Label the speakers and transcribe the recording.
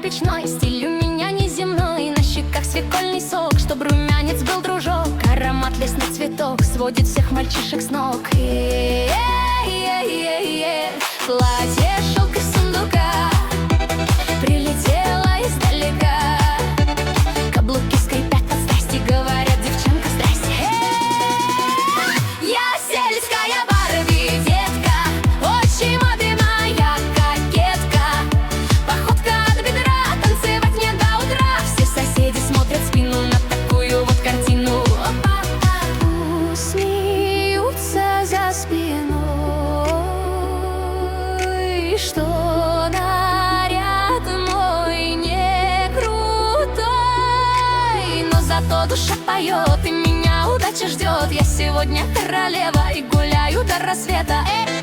Speaker 1: печной, стиль у меня неземной. На щеках свекольный сок, чтоб румянец был, дружок. Аромат лесных цветов сводит всех мальчишек с ног. Платье шелк из сундука прилетела издалека. Каблуки скрипят от страсти, говорят: девчонка, здрасте. Я сельская Барби, детка, очень модная кокетка. Походка от бедра, танцевать мне до утра. Все соседи смотрят в спину на такую вот картину. Смеются за спиной, что наряд мой не крутой, но зато душа поет, и меня удача ждет. Я сегодня королева и гуляю до рассвета.